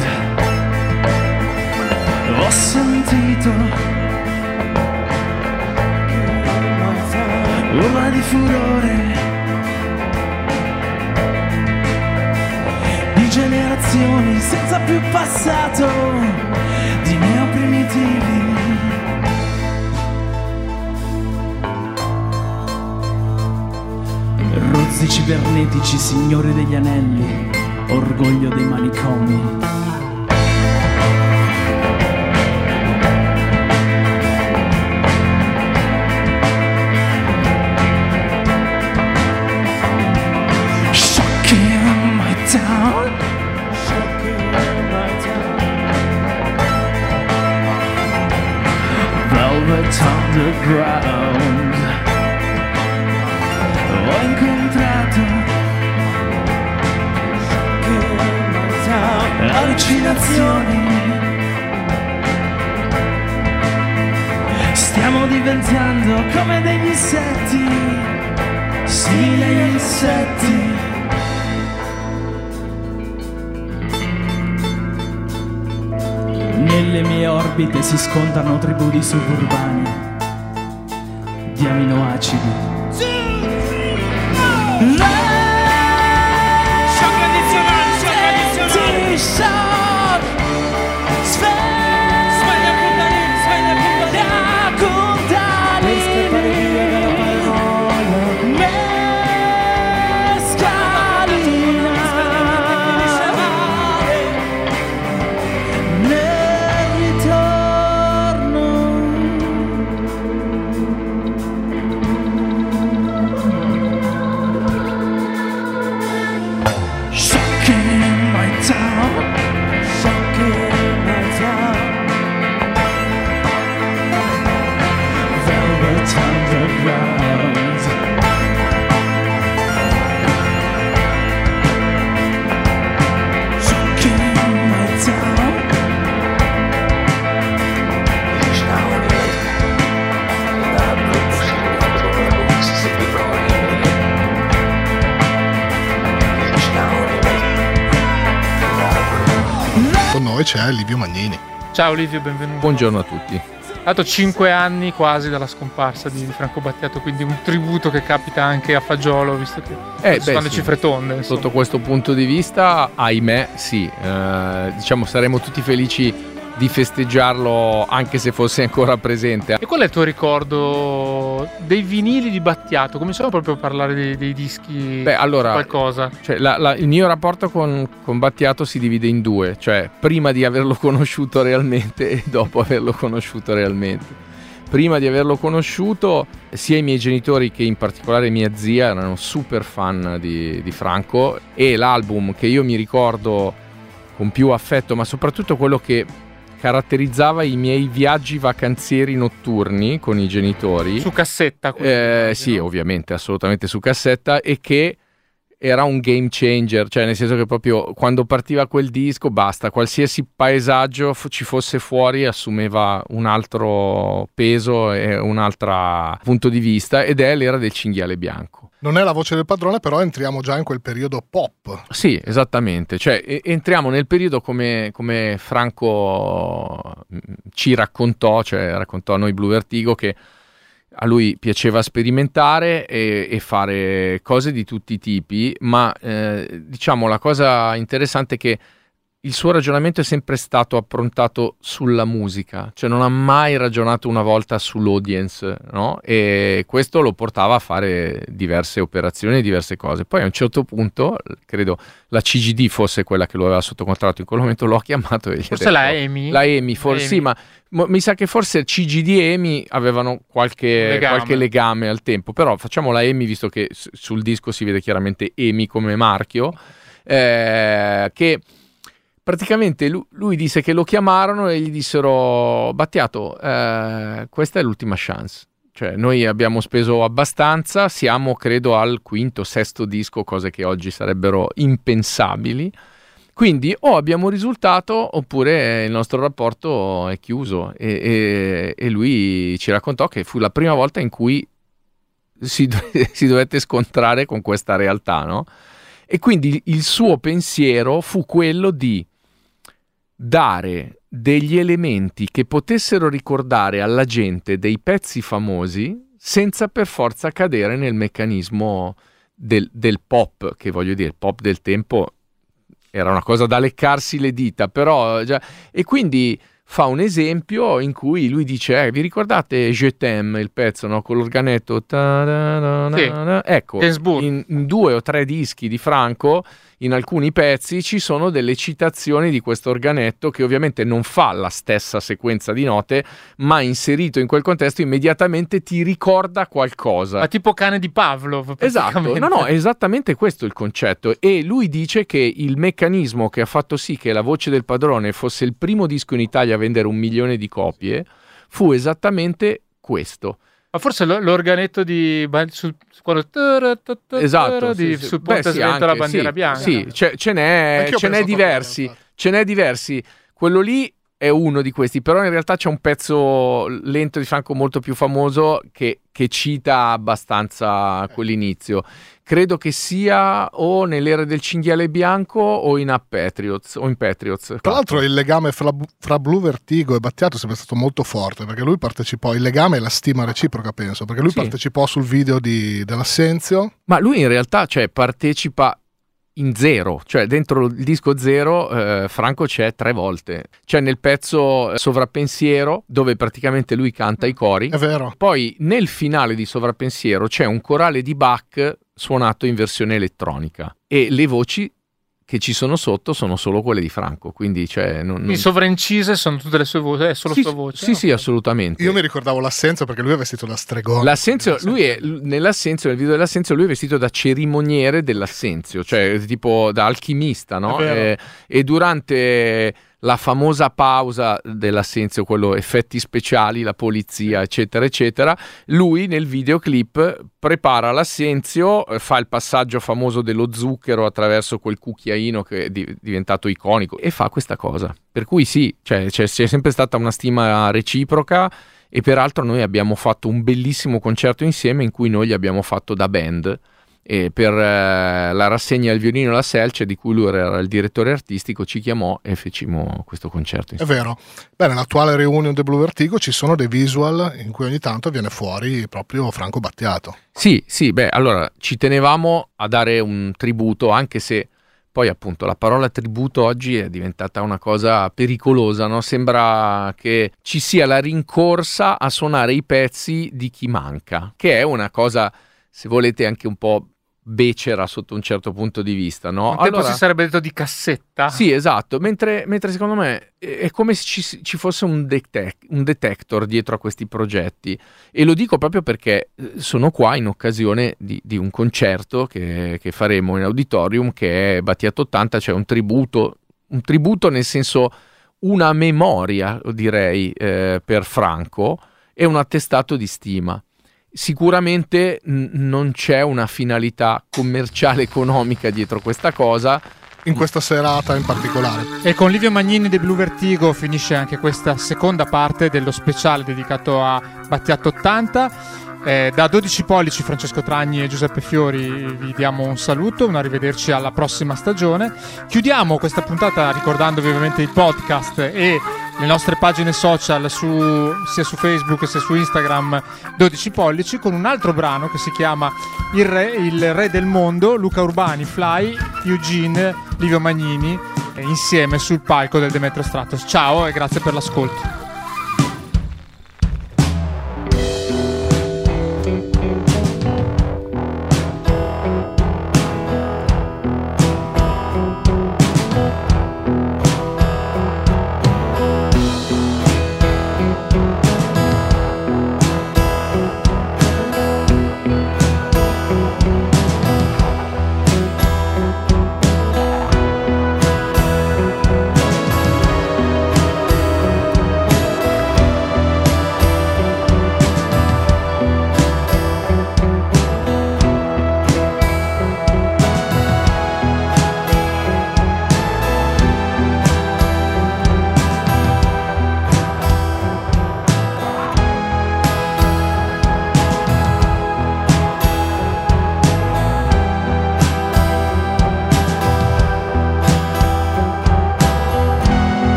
Ho sentito urla di furore di generazioni senza più passato, di neoprimitivi. Rozzi cibernetici, signori degli anelli, orgoglio dei manicomi. Shocking my town. Velvet Underground. Ho incontrato allucinazioni. Stiamo diventando come degli insetti, simili agli insetti. Nelle mie orbite si scontrano tribù di suburbani, di aminoacidi. Shock addizionale, shock addizionale. Shock. Sveglia Kundalini, sveglia Kundalini. Per scappare via dalla paranoia. Mescalina. Nel ritorno. Shocking in my town, shocking in my town. Velvet underground. Shocking in my town. Con noi c'è Livio Magnini. Ciao Livio, benvenuto. Buongiorno a tutti. Dato cinque anni quasi dalla scomparsa di Franco Battiato, quindi un tributo che capita anche a fagiolo, visto che Eh, sono beh, le sì. cifre tonde. insomma. Sotto questo punto di vista, ahimè, sì. Eh, diciamo saremo tutti felici di festeggiarlo anche se fosse ancora presente. E qual è il tuo ricordo dei vinili di Battiato? Cominciamo proprio a parlare dei, dei dischi, Beh, allora, qualcosa. Cioè, la- la- il mio rapporto con, con Battiato si divide in due, cioè prima di averlo conosciuto realmente e dopo averlo conosciuto realmente. Prima di averlo conosciuto, sia i miei genitori che in particolare mia zia erano super fan di, di Franco, e l'album che io mi ricordo con più affetto, ma soprattutto quello che caratterizzava i miei viaggi vacanzieri notturni con i genitori. Su cassetta. quindi, Eh, immagino. sì, ovviamente, assolutamente su cassetta, e che era un game changer, cioè nel senso che proprio quando partiva quel disco basta, qualsiasi paesaggio f- ci fosse fuori assumeva un altro peso e un altro punto di vista, ed è l'era del cinghiale bianco. Non è la voce del padrone, però entriamo già in quel periodo pop. Sì, esattamente, cioè e- entriamo nel periodo come, come Franco mh, ci raccontò, cioè raccontò a noi Blue Vertigo che a lui piaceva sperimentare e, e fare cose di tutti i tipi, ma eh, diciamo la cosa interessante è che il suo ragionamento è sempre stato approntato sulla musica, cioè non ha mai ragionato una volta sull'audience, no? E questo lo portava a fare diverse operazioni, diverse cose. Poi a un certo punto, credo la C G D fosse quella che lo aveva sotto contratto in quel momento, l'ho chiamato e gli ho Forse detto- la EMI? La EMI, forse La sì, EMI. ma mo- mi sa che forse C G D e EMI avevano qualche Legame. qualche legame al tempo, però facciamo la EMI visto che s- sul disco si vede chiaramente EMI come marchio, eh, che praticamente lui, lui disse che lo chiamarono e gli dissero: Battiato, eh, questa è l'ultima chance, cioè noi abbiamo speso abbastanza, siamo credo al quinto, sesto disco, cose che oggi sarebbero impensabili, quindi o abbiamo risultato oppure il nostro rapporto è chiuso. E, e- e lui ci raccontò che fu la prima volta in cui si, do- si dovette scontrare con questa realtà, no? E quindi il suo pensiero fu quello di dare degli elementi che potessero ricordare alla gente dei pezzi famosi senza per forza cadere nel meccanismo del, del pop, che voglio dire, il pop del tempo era una cosa da leccarsi le dita, però già... E quindi fa un esempio in cui lui dice: eh, vi ricordate Je t'aime, il pezzo, no? Con l'organetto? Ta-da-da-da-da. Ecco, Gainsbourg. in, in due o tre dischi di Franco, in alcuni pezzi ci sono delle citazioni di questo organetto che ovviamente non fa la stessa sequenza di note, ma inserito in quel contesto immediatamente ti ricorda qualcosa. Ma tipo cane di Pavlov. Esatto, praticamente. no, no, è esattamente questo il concetto. E lui dice che il meccanismo che ha fatto sì che La Voce del Padrone fosse il primo disco in Italia a vendere un milione di copie fu esattamente questo. Ma forse lo- l'organetto di sul, quando Esatto, di, sì, sì. sul Beh, ponte sì, sventola la anche, bandiera sì, bianca. Sì, ce, ce n'è, Anch'io ho ce n'è pensato a diversi. quello, ce n'è diversi. Quello lì è uno di questi, però in realtà c'è un pezzo lento di Franco molto più famoso che, che cita abbastanza quell'inizio. Credo che sia o nell'era del cinghiale bianco o in A Patriots o in Patriots. Tra l'altro il legame fra, fra Blue Vertigo e Battiato è sempre stato molto forte, perché lui partecipò, il legame e la stima reciproca penso, perché lui sì. partecipò sul video di, dell'Assenzio. Ma lui in realtà cioè, partecipa in Zero, cioè dentro il disco Zero eh, Franco c'è tre volte, c'è nel pezzo Sovrappensiero dove praticamente lui canta i cori, è vero, poi nel finale di Sovrappensiero c'è un corale di Bach suonato in versione elettronica e le voci che ci sono sotto sono solo quelle di Franco, quindi cioè non, non... I sovraincise sono tutte le sue voci, è solo sì, sua voce. Sì, no? Sì, assolutamente. Io mi ricordavo l'Assenzio perché lui è vestito da stregone. L'Assenzio, lui è nell'Assenzio, nel video dell'Assenzio, lui è vestito da cerimoniere dell'Assenzio, cioè tipo da alchimista, no? E, e durante la famosa pausa dell'Assenzio, quello effetti speciali, la polizia, eccetera, eccetera, lui nel videoclip prepara l'Assenzio, fa il passaggio famoso dello zucchero attraverso quel cucchiaino che è di- diventato iconico e fa questa cosa. Per cui sì, cioè, c'è, c'è sempre stata una stima reciproca e peraltro noi abbiamo fatto un bellissimo concerto insieme in cui noi gli abbiamo fatto da band. E per eh, la rassegna del violino e la Selce, di cui lui era il direttore artistico, ci chiamò e fecimo questo concerto insieme. È vero. Beh, nell'attuale reunion del Blue Vertigo ci sono dei visual in cui ogni tanto viene fuori proprio Franco Battiato. Sì, sì, beh, allora ci tenevamo a dare un tributo, anche se poi appunto la parola tributo oggi è diventata una cosa pericolosa, no? Sembra che ci sia la rincorsa a suonare i pezzi di chi manca, che è una cosa, se volete, anche un po' becera sotto un certo punto di vista, no? Un tempo si sarebbe detto di cassetta. Sì, esatto, mentre, mentre secondo me è come se ci, ci fosse un, detec- un detector dietro a questi progetti, e lo dico proprio perché sono qua in occasione di, di un concerto che, che faremo in auditorium, che è Battiato ottanta, cioè un tributo, un tributo nel senso una memoria, direi, eh, per Franco, e un attestato di stima. Sicuramente n- non c'è una finalità commerciale economica dietro questa cosa, in questa serata in particolare. E con Livio Magnini di Blue Vertigo finisce anche questa seconda parte dello speciale dedicato a Battiato ottanta. Eh, da dodici pollici Francesco Tragni e Giuseppe Fiori vi diamo un saluto, un arrivederci alla prossima stagione. Chiudiamo questa puntata ricordandovi ovviamente il podcast e le nostre pagine social su, sia su Facebook sia su Instagram dodici pollici, con un altro brano che si chiama Il Re, il Re del Mondo, Luca Urbani, Fly, Eugene, Livio Magnini eh, insieme sul palco del Demetrio Stratos. Ciao e grazie per l'ascolto.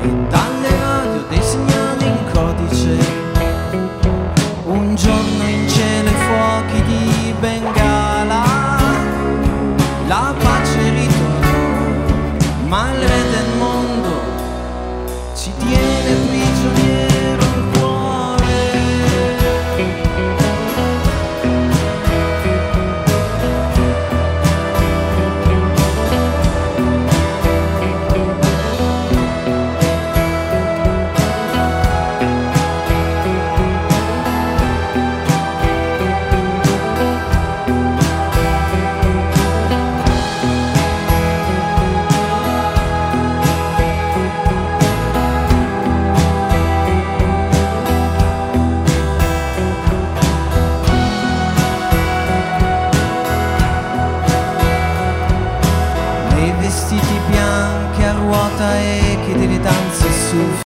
Un giorno in